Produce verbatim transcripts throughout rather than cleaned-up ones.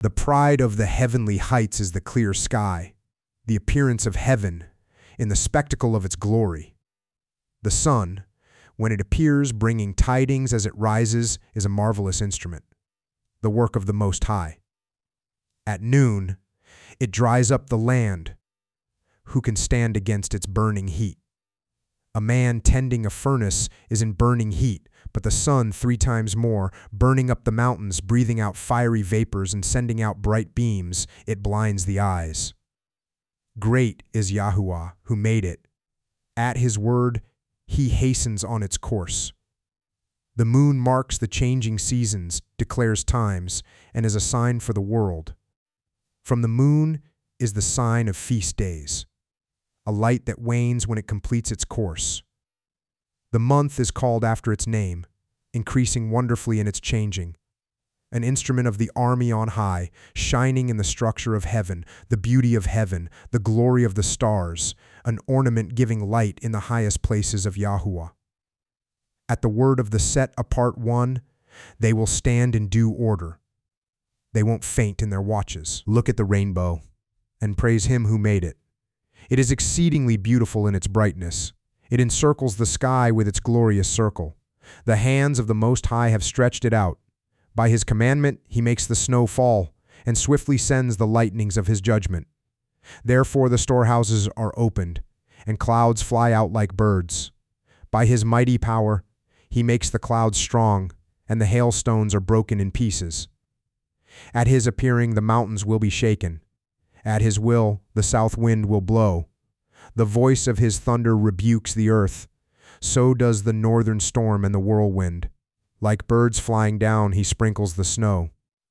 The pride of the heavenly heights is the clear sky, the appearance of heaven in the spectacle of its glory. The sun, when it appears bringing tidings as it rises, is a marvelous instrument, the work of the Most High. At noon, it dries up the land. Who can stand against its burning heat? A man tending a furnace is in burning heat, but the sun three times more, burning up the mountains, breathing out fiery vapors and sending out bright beams, it blinds the eyes. Great is Yahuwah, who made it. At his word, he hastens on its course. The moon marks the changing seasons, declares times, and is a sign for the world. From the moon is the sign of feast days, a light that wanes when it completes its course. The month is called after its name, increasing wonderfully in its changing. An instrument of the army on high, shining in the structure of heaven, the beauty of heaven, the glory of the stars, an ornament giving light in the highest places of Yahuwah. At the word of the set-apart one, they will stand in due order. They won't faint in their watches. Look at the rainbow and praise him who made it. It is exceedingly beautiful in its brightness. It encircles the sky with its glorious circle. The hands of the Most High have stretched it out. By his commandment he makes the snow fall, and swiftly sends the lightnings of his judgment. Therefore the storehouses are opened, and clouds fly out like birds. By his mighty power he makes the clouds strong, and the hailstones are broken in pieces. At his appearing the mountains will be shaken. At his will the south wind will blow. The voice of his thunder rebukes the earth. So does the northern storm and the whirlwind. Like birds flying down, he sprinkles the snow.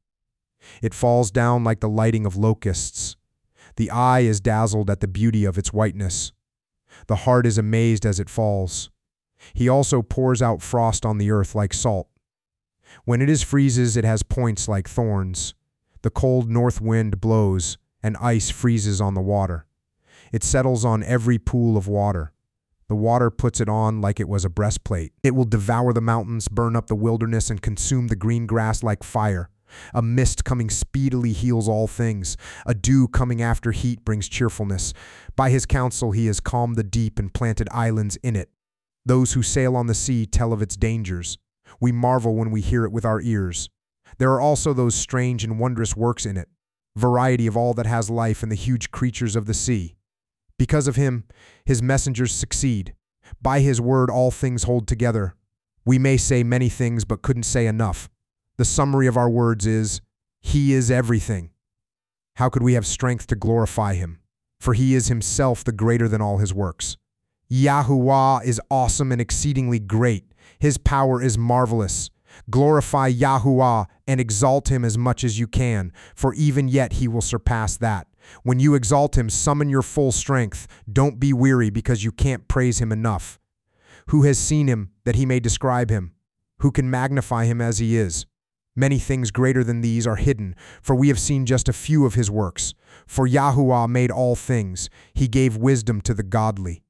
It falls down like the lighting of locusts. The eye is dazzled at the beauty of its whiteness. The heart is amazed as it falls. He also pours out frost on the earth like salt. When it is freezes, it has points like thorns. The cold north wind blows, and ice freezes on the water. It settles on every pool of water. The water puts it on like it was a breastplate. It will devour the mountains, burn up the wilderness, and consume the green grass like fire. A mist coming speedily heals all things. A dew coming after heat brings cheerfulness. By his counsel he has calmed the deep and planted islands in it. Those who sail on the sea tell of its dangers. We marvel when we hear it with our ears. There are also those strange and wondrous works in it, variety of all that has life and the huge creatures of the sea. Because of him, his messengers succeed. By his word all things hold together. We may say many things but couldn't say enough. The summary of our words is, he is everything. How could we have strength to glorify him? For he is himself the greater than all his works. Yahuwah is awesome and exceedingly great. His power is marvelous. Glorify Yahuwah and exalt him as much as you can, for even yet he will surpass that. When you exalt him, summon your full strength. Don't be weary because you can't praise him enough. Who has seen him that he may describe him? Who can magnify him as he is? Many things greater than these are hidden, for we have seen just a few of his works. For Yahuwah made all things. He gave wisdom to the godly.